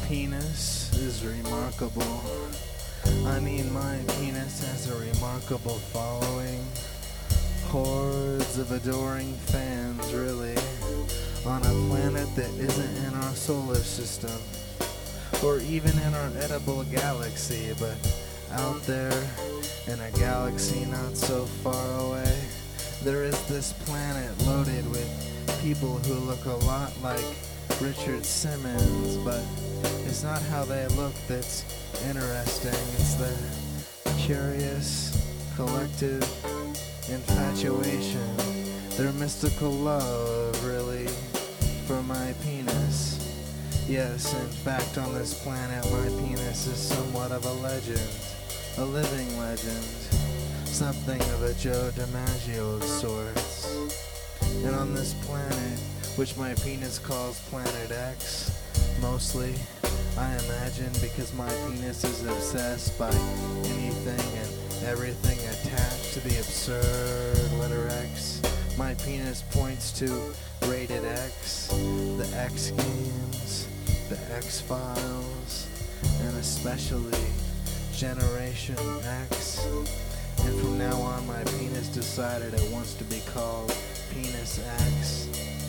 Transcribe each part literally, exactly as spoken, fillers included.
penis is remarkable. I mean, my penis has a remarkable following. Hordes of adoring fans, really, on a planet that isn't in our solar system, or even in our edible galaxy, but out there in a galaxy not so far away, there is this planet loaded with people who look a lot like Richard Simmons, but it's not how they look that's interesting. It's the curious, collective infatuation, their mystical love, really, for my penis. Yes, in fact, on this planet, my penis is somewhat of a legend, a living legend, something of a Joe DiMaggio of sorts. And on this planet, which my penis calls Planet X, mostly, I imagine, because my penis is obsessed by anything and everything attached to the absurd letter X. My penis points to Rated X, the X Games, the X-Files, and especially Generation X. And from now on, my penis decided it wants to be called Penis X.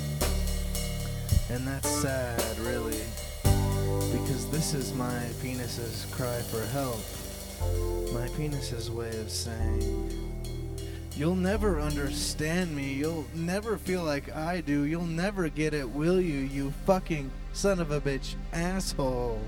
And that's sad, really, because this is my penis's cry for help. My penis's way of saying, you'll never understand me, you'll never feel like I do, you'll never get it, will you, you fucking son of a bitch asshole.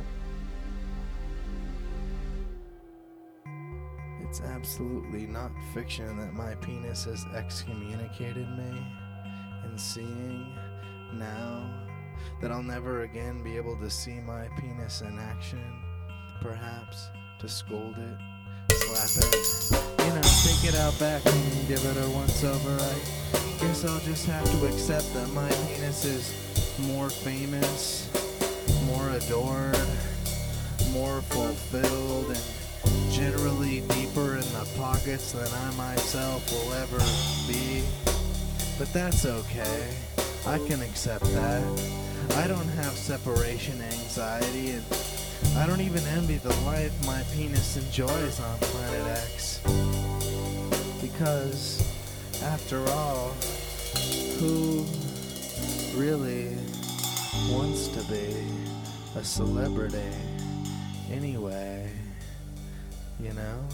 It's absolutely not fiction that my penis has excommunicated me, and seeing now that I'll never again be able to see my penis in action, perhaps to scold it, slap it, you know, take it out back and give it a once over. I guess I'll just have to accept that my penis is more famous, more adored, more fulfilled, and generally deeper in the pockets than I myself will ever be. But that's okay. I can accept that. I don't have separation anxiety, and I don't even envy the life my penis enjoys on Planet X. Because, after all, who really wants to be a celebrity anyway, you know?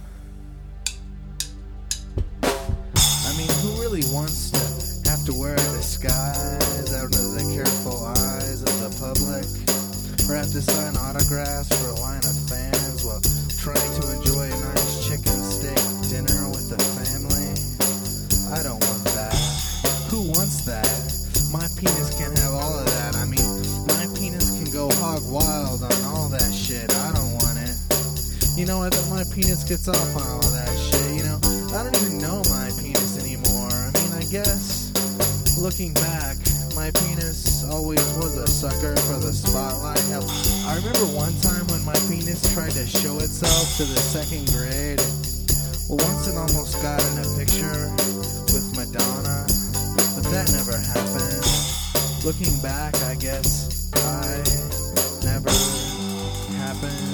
I mean, who really wants to have to wear a disguise out of the careful eyes of the public, or have to sign autographs for a line of fans while trying to enjoy a nice chicken steak dinner with the family? I don't want that. Who wants that? My penis can have all of that. I mean, my penis can go hog wild on all that shit. I don't want it. You know, I bet my penis gets off on all that shit. You know, I don't even know my penis anymore. I mean, I guess, looking back, my penis always was a sucker for the spotlight. Hell, I remember one time when my penis tried to show itself to the second grade. Well, once it almost got in a picture with Madonna, but that never happened. Looking back, I guess I never happened.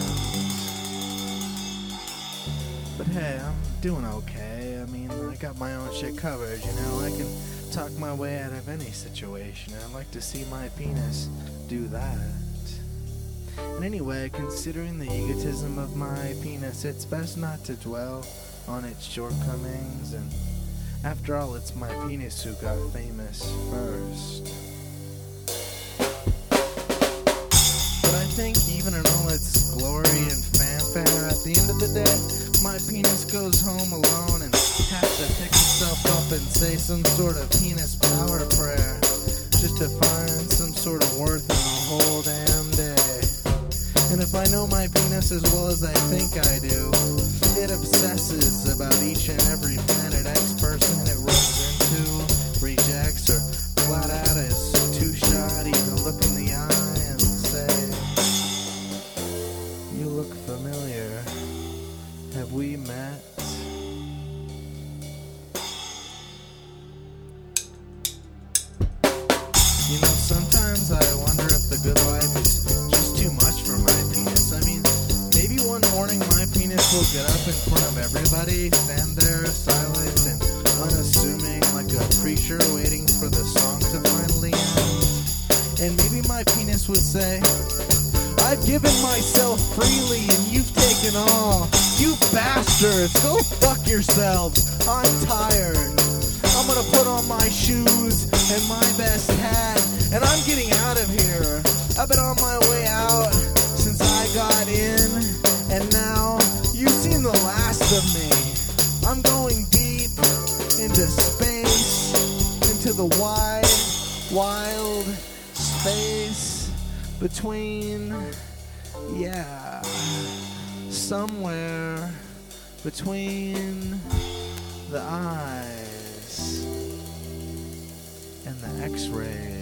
But hey, I'm doing okay. I mean, I got my own shit covered, you know. I can talk my way out of any situation. I'd like to see my penis do that. And anyway, considering the egotism of my penis, it's best not to dwell on its shortcomings, and after all, it's my penis who got famous first. But I think even in all its glory and fanfare, at the end of the day, my penis goes home alone and has to pick itself up and say some sort of penis power prayer, just to find some sort of worth in the whole damn day. And if I know my penis as well as I think I do, it obsesses about each and every Planet X person it runs into, rejects, or flat out is too shy to even look in the eye and say, "You look familiar. Have we met?" You know, sometimes I wonder if the good life is just too much in front of everybody, stand there silent and unassuming like a preacher waiting for the song to finally end. And maybe my penis would say, I've given myself freely and you've taken all. You bastards, go fuck yourselves. I'm tired. I'm gonna put on my shoes and my best hat, and I'm getting out of here. I've been on my way out since I got in, and now you've seen the last of me. I'm going deep into space, into the wide, wild space between, yeah, somewhere between the eyes and the x-ray.